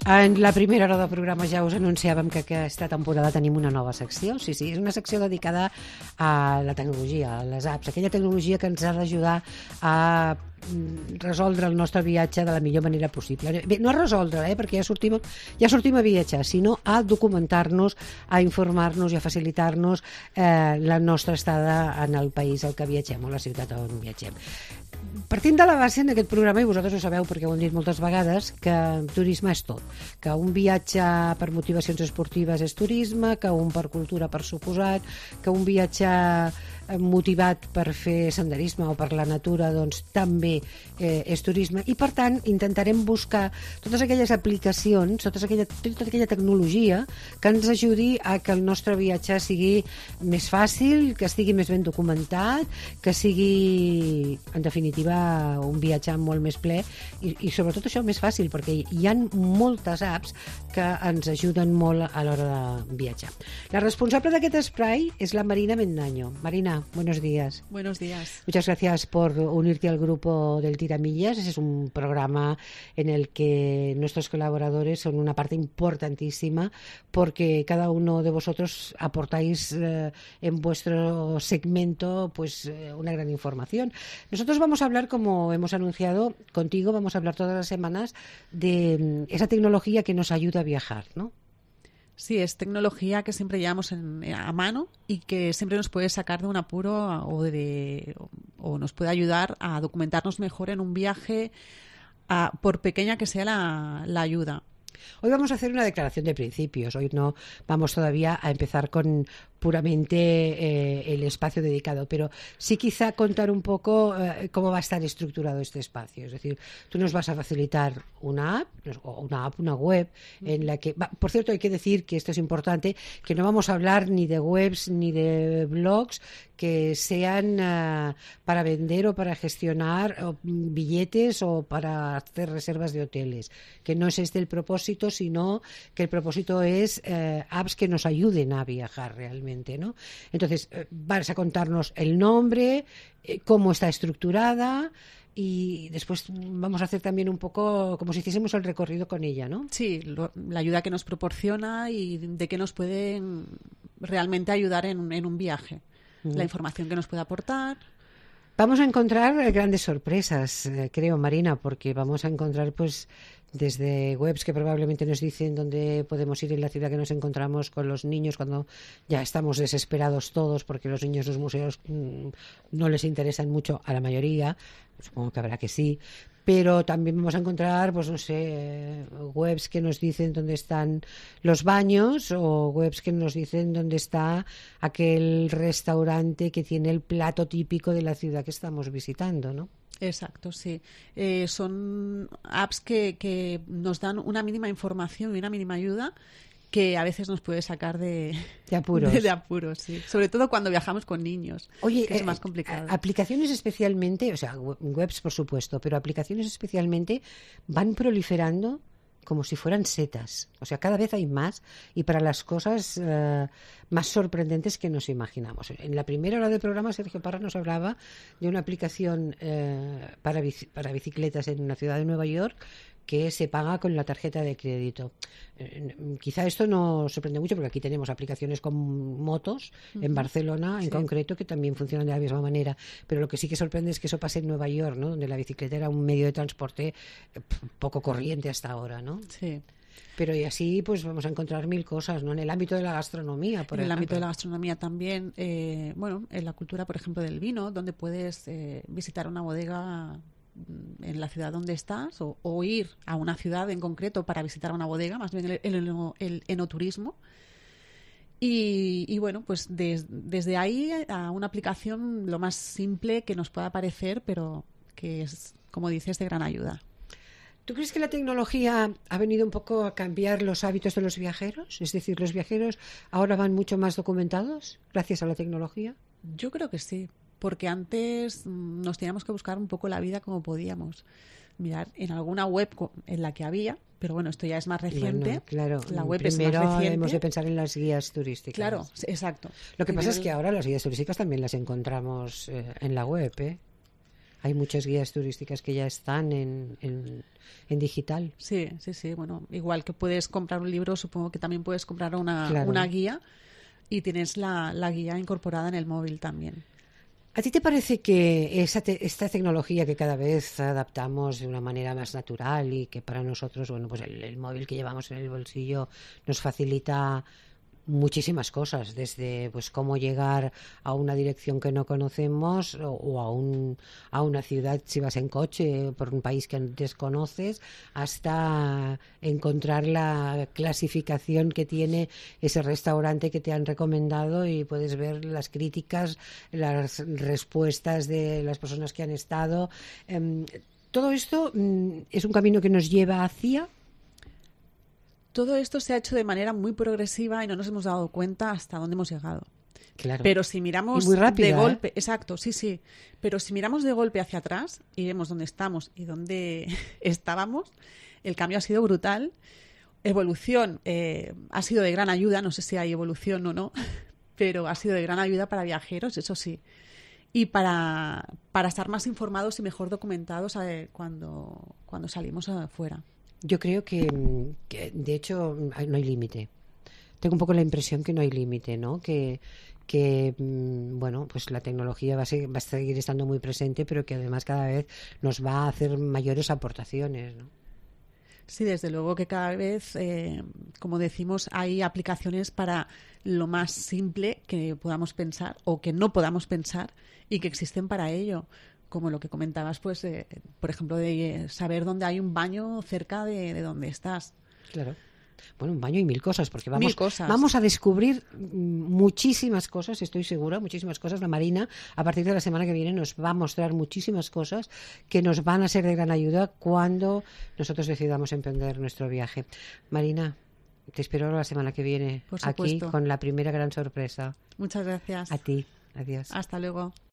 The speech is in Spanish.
En la primera hora del programa ja us anunciàvem que aquesta temporada tenim una nova secció. Sí, és una secció dedicada a la tecnologia, a les apps, aquella tecnologia que ens ha d'ajudar a resoldre el nostre viatge de la millor manera possible. Bé, no a resoldre, perquè ja sortim a viatjar, sinó a documentar-nos, a informar-nos i a facilitar-nos la nostra estada en el país al que viatgem o la ciutat on viatgem. Partint de la base en aquest programa, i vosaltres ho sabeu perquè ho hem dit moltes vegades, que turisme és tot, que un viatge per motivacions esportives és turisme, que un per cultura per suposat, que un viatge motivat per fer senderisme o per la natura doncs també és turisme, i per tant intentarem buscar totes aquelles aplicacions, tota aquella tecnologia que ens ajudi a que el nostre viatge sigui més fàcil, que estigui més ben documentat, que sigui en definitiva un viatge molt més ple i sobretot això més fàcil, perquè hi ha moltes apps que ens ajuden molt a l'hora de viatjar. La responsable d'aquest espai és la Marina Mendaño. Marina, buenos días. Buenos días. Muchas gracias por unirte al grupo del Tiramillas. Ese es un programa en el que nuestros colaboradores son una parte importantísima porque cada uno de vosotros aportáis en vuestro segmento pues una gran información. Nosotros vamos a hablar, como hemos anunciado contigo, vamos a hablar todas las semanas de esa tecnología que nos ayuda a viajar, ¿no? Sí, es tecnología que siempre llevamos a mano y que siempre nos puede sacar de un apuro o nos puede ayudar a documentarnos mejor en un viaje, por pequeña que sea la ayuda. Hoy vamos a hacer una declaración de principios. Hoy no vamos todavía a empezar con puramente el espacio dedicado, pero sí quizá contar un poco cómo va a estar estructurado este espacio. Es decir, tú nos vas a facilitar una web en la que... Por cierto, hay que decir que esto es importante, que no vamos a hablar ni de webs ni de blogs que sean para vender o para gestionar billetes o para hacer reservas de hoteles, que no es este el propósito, sino que el propósito es apps que nos ayuden a viajar realmente, ¿no? Entonces, vas a contarnos el nombre, cómo está estructurada, y después vamos a hacer también un poco como si hiciésemos el recorrido con ella, ¿no? Sí, la ayuda que nos proporciona y de qué nos puede realmente ayudar en un viaje. La información que nos puede aportar. Vamos a encontrar grandes sorpresas, creo, Marina, porque vamos a encontrar pues desde webs que probablemente nos dicen dónde podemos ir en la ciudad que nos encontramos con los niños cuando ya estamos desesperados todos porque los niños los museos no les interesan mucho a la mayoría, supongo que habrá que sí, pero también vamos a encontrar, pues no sé, webs que nos dicen dónde están los baños o webs que nos dicen dónde está aquel restaurante que tiene el plato típico de la ciudad que estamos visitando, ¿no? Exacto, sí. Son apps que nos dan una mínima información y una mínima ayuda que a veces nos puede sacar de apuros. De apuros, sí. Sobre todo cuando viajamos con niños. Oye, que es más complicado. Aplicaciones especialmente, o sea, webs por supuesto, pero aplicaciones especialmente van proliferando como si fueran setas. O sea, cada vez hay más y para las cosas más sorprendentes que nos imaginamos. En la primera hora del programa, Sergio Parra nos hablaba de una aplicación para bicicletas en una ciudad de Nueva York que se paga con la tarjeta de crédito. Quizá esto no sorprende mucho porque aquí tenemos aplicaciones con motos en Barcelona en concreto que también funcionan de la misma manera, pero lo que sí que sorprende es que eso pase en Nueva York, ¿no? Donde la bicicleta era un medio de transporte poco corriente hasta ahora, ¿no? Sí. Pero y así pues vamos a encontrar mil cosas, ¿no? En el ámbito de la gastronomía, por ejemplo. En el ámbito de la gastronomía también, bueno, en la cultura, por ejemplo, del vino, donde puedes visitar una bodega en la ciudad donde estás o ir a una ciudad en concreto para visitar una bodega, más bien el enoturismo. Y bueno, pues desde ahí a una aplicación lo más simple que nos pueda parecer, pero que es, como dices, de gran ayuda. ¿Tú crees que la tecnología ha venido un poco a cambiar los hábitos de los viajeros? Es decir, ¿los viajeros ahora van mucho más documentados gracias a la tecnología? Yo creo que sí, porque antes nos teníamos que buscar un poco la vida como podíamos. Mirar en alguna web en la que había, pero bueno, esto ya es más reciente. Bueno, claro, la web primero es más reciente. Hemos de pensar en las guías turísticas. Claro, exacto. Lo que pasa es que ahora las guías turísticas también las encontramos en la web, ¿eh? Hay muchas guías turísticas que ya están en digital. Sí. Bueno, igual que puedes comprar un libro, supongo que también puedes comprar una guía y tienes la guía incorporada en el móvil también. ¿A ti te parece que esta tecnología que cada vez adaptamos de una manera más natural y que para nosotros, bueno, pues el móvil que llevamos en el bolsillo nos facilita muchísimas cosas, desde pues cómo llegar a una dirección que no conocemos o a una ciudad si vas en coche por un país que desconoces, hasta encontrar la clasificación que tiene ese restaurante que te han recomendado y puedes ver las críticas, las respuestas de las personas que han estado. Todo esto es un camino que nos lleva hacia... Todo esto se ha hecho de manera muy progresiva y no nos hemos dado cuenta hasta dónde hemos llegado. Claro. Pero si miramos muy rápida, de golpe, exacto, sí. Pero si miramos de golpe hacia atrás y vemos dónde estamos y dónde estábamos, el cambio ha sido brutal. Evolución ha sido de gran ayuda, no sé si hay evolución o no, pero ha sido de gran ayuda para viajeros, eso sí. Y para estar más informados y mejor documentados cuando salimos afuera. Yo creo que de hecho no hay límite. Tengo un poco la impresión que no hay límite, ¿no? Que bueno, pues la tecnología va a seguir estando muy presente, pero que además cada vez nos va a hacer mayores aportaciones, ¿no? Sí, desde luego que cada vez, como decimos, hay aplicaciones para lo más simple que podamos pensar o que no podamos pensar y que existen para ello. Como lo que comentabas, pues, por ejemplo, de saber dónde hay un baño cerca de donde estás. Claro. Bueno, un baño y mil cosas, porque cosas. Vamos a descubrir muchísimas cosas, estoy segura, muchísimas cosas. La Marina, a partir de la semana que viene, nos va a mostrar muchísimas cosas que nos van a ser de gran ayuda cuando nosotros decidamos emprender nuestro viaje. Marina, te espero la semana que viene aquí con la primera gran sorpresa. Muchas gracias. A ti. Adiós. Hasta luego.